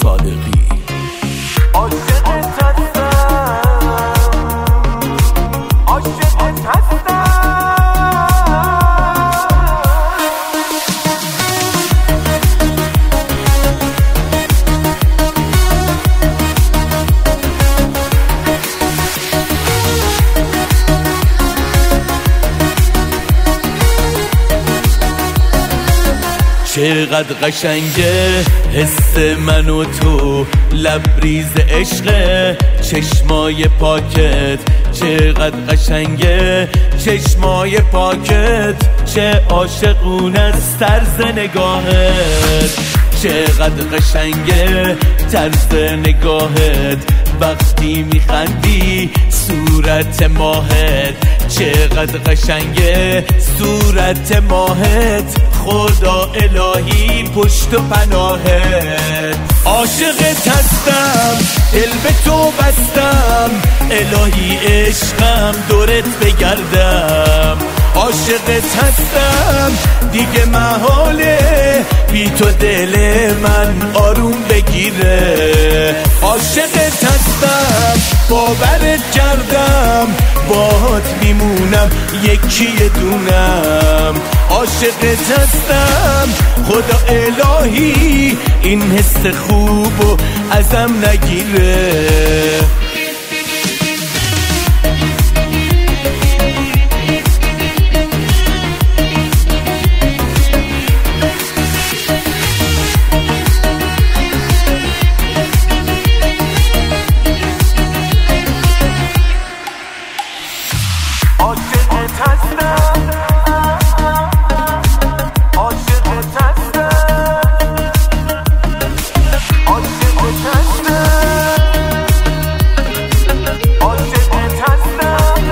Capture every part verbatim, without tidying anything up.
صادقی. عاشقت هستم، عاشقت هستم. چقدر قشنگه حس من و تو، لبریز عشق چشمای پاکت. چقدر قشنگه چشمای پاکت، چه عاشقونه است طرز نگاهت. چقدر قشنگه طرز نگاهت، وقتی میخندی صورت ماهت. چقدر قشنگه صورت ماهت، خدا الهی پشت و پناهت. عاشقت هستم، دل به تو بستم، الهی عشقم دورت بگردم. عاشقت هستم دیگه محاله، بی تو دل من آروم بگیره. عاشقت هستم باورت کردم، باهات میمونم یکی دونم. عاشقت هستم خدا الهی این حس خوبو ازم نگیره. عاشقت هستم، عاشقت هستم، عاشقت هستم، عاشقت هستم.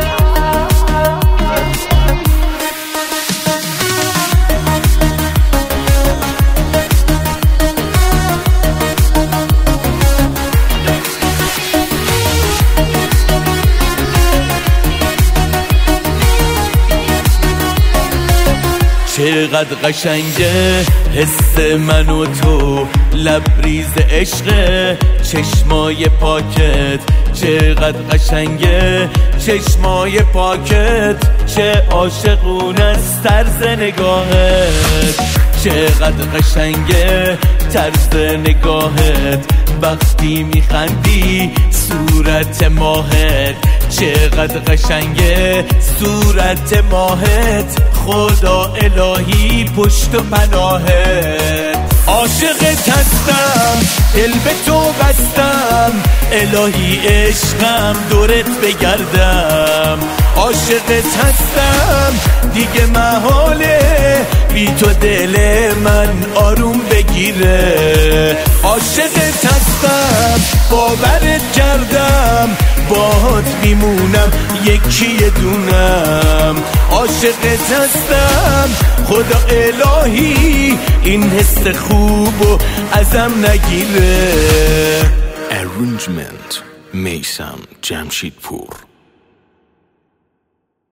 چقدر قشنگه حس من و تو، لبریز عشق چشمای پاکت. چقدر قشنگه چشمای پاکت، چه عاشقونه است طرز نگاهت. چقدر قشنگه طرز نگاهت، وقتی میخندی صورت ماهت. چقدر قشنگه صورت ماهت، خدا الهی پشت و پناهت. عاشقت هستم، دل به تو بستم، الهی عشقم دورت بگردم. عاشقت هستم دیگه محاله، بی تو دل من آروم بگیره. عاشقت هستم باورت کردم، باهات میمونم یکی دونم. عاشقت هستم خدا الهی این حس خوبو ازم نگیره. Arrangement میثم جمشیدپور.